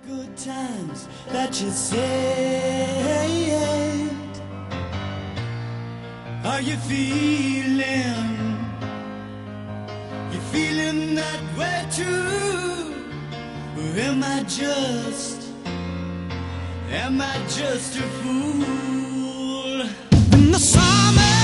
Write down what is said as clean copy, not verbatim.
Good times that you said. Are you feeling? You feeling that way too? Or am I just a fool? In the summer